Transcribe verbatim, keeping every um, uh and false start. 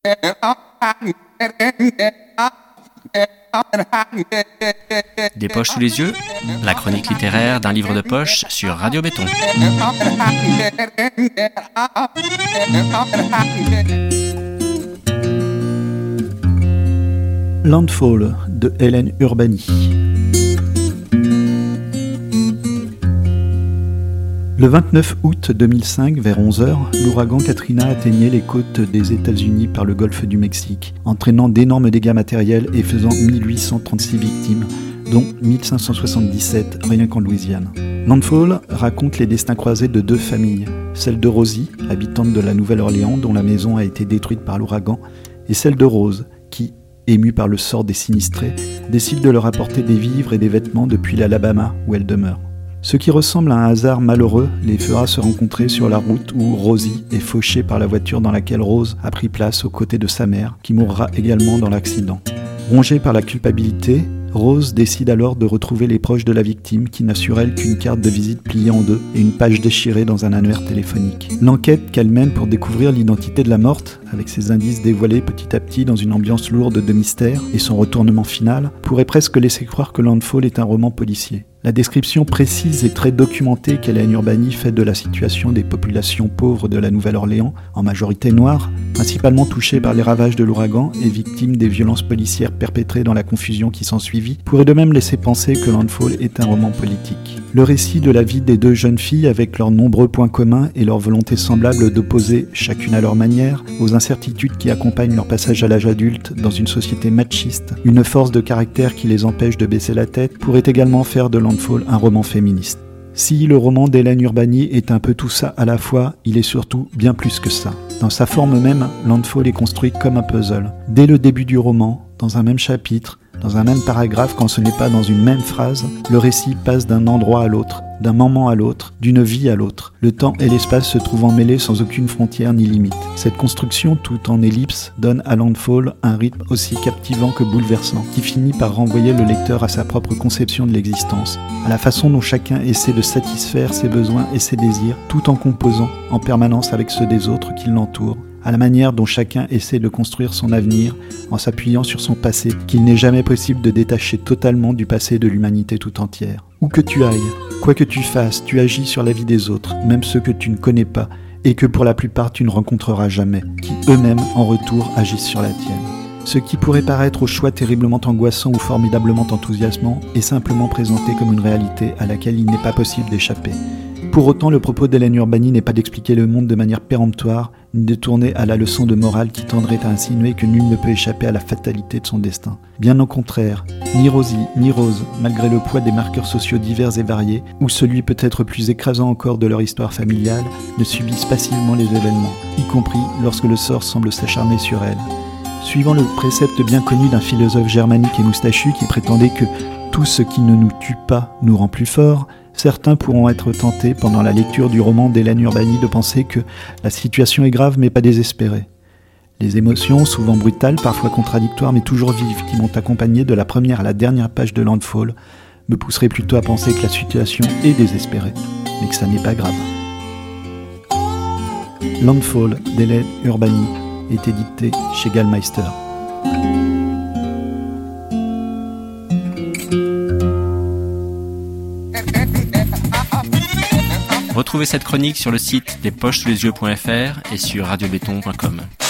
Des poches sous les yeux, la chronique littéraire d'un livre de poche sur Radio Béton. Landfall de Hélène Urbani. Le vingt-neuf août deux mille cinq, vers onze heures, l'ouragan Katrina atteignait les côtes des États-Unis par le golfe du Mexique, entraînant d'énormes dégâts matériels et faisant mille huit cent trente-six victimes, dont mille cinq cent soixante-dix-sept rien qu'en Louisiane. Landfall raconte les destins croisés de deux familles, celle de Rosie, habitante de la Nouvelle-Orléans dont la maison a été détruite par l'ouragan, et celle de Rose, qui, émue par le sort des sinistrés, décide de leur apporter des vivres et des vêtements depuis l'Alabama où elle demeure. Ce qui ressemble à un hasard malheureux les fera se rencontrer sur la route où Rosie est fauchée par la voiture dans laquelle Rose a pris place aux côtés de sa mère, qui mourra également dans l'accident. Rongée par la culpabilité, Rose décide alors de retrouver les proches de la victime qui n'a sur elle qu'une carte de visite pliée en deux et une page déchirée dans un annuaire téléphonique. L'enquête qu'elle mène pour découvrir l'identité de la morte, avec ses indices dévoilés petit à petit dans une ambiance lourde de mystère et son retournement final, pourrait presque laisser croire que Landfall est un roman policier. La description précise et très documentée qu'Hélène Urbani fait de la situation des populations pauvres de la Nouvelle-Orléans, en majorité noires, principalement touchées par les ravages de l'ouragan et victimes des violences policières perpétrées dans la confusion qui s'ensuivit, pourrait de même laisser penser que Landfall est un roman politique. Le récit de la vie des deux jeunes filles, avec leurs nombreux points communs et leur volonté semblable d'opposer, chacune à leur manière, aux incertitudes qui accompagnent leur passage à l'âge adulte dans une société machiste, une force de caractère qui les empêche de baisser la tête, pourrait également faire de Landfall un roman féministe. Si le roman d'Hélène Urbani est un peu tout ça à la fois, il est surtout bien plus que ça. Dans sa forme même, Landfall est construit comme un puzzle. Dès le début du roman, dans un même chapitre, dans un même paragraphe, quand ce n'est pas dans une même phrase, le récit passe d'un endroit à l'autre, d'un moment à l'autre, d'une vie à l'autre, le temps et l'espace se trouvant mêlés sans aucune frontière ni limite. Cette construction, tout en ellipse, donne à Landfall un rythme aussi captivant que bouleversant, qui finit par renvoyer le lecteur à sa propre conception de l'existence, à la façon dont chacun essaie de satisfaire ses besoins et ses désirs, tout en composant en permanence avec ceux des autres qui l'entourent, à la manière dont chacun essaie de construire son avenir en s'appuyant sur son passé, qu'il n'est jamais possible de détacher totalement du passé de l'humanité tout entière. Où que tu ailles, quoi que tu fasses, tu agis sur la vie des autres, même ceux que tu ne connais pas, et que pour la plupart tu ne rencontreras jamais, qui eux-mêmes, en retour, agissent sur la tienne. Ce qui pourrait paraître au choix terriblement angoissant ou formidablement enthousiasmant est simplement présenté comme une réalité à laquelle il n'est pas possible d'échapper. Pour autant, le propos d'Hélène Urbani n'est pas d'expliquer le monde de manière péremptoire, ni de tourner à la leçon de morale qui tendrait à insinuer que nul ne peut échapper à la fatalité de son destin. Bien au contraire, ni Rosie, ni Rose, malgré le poids des marqueurs sociaux divers et variés, ou celui peut-être plus écrasant encore de leur histoire familiale, ne subissent passivement les événements, y compris lorsque le sort semble s'acharner sur elles. Suivant le précepte bien connu d'un philosophe germanique et moustachu qui prétendait que tout ce qui ne nous tue pas nous rend plus forts, certains pourront être tentés pendant la lecture du roman d'Hélène Urbani de penser que la situation est grave mais pas désespérée. Les émotions, souvent brutales, parfois contradictoires mais toujours vives, qui m'ont accompagné de la première à la dernière page de Landfall, me pousseraient plutôt à penser que la situation est désespérée, mais que ça n'est pas grave. Landfall d'Hélène Urbani est édité chez Gallmeister. Retrouvez cette chronique sur le site des poches sous les yeux point f r et sur radio béton point com.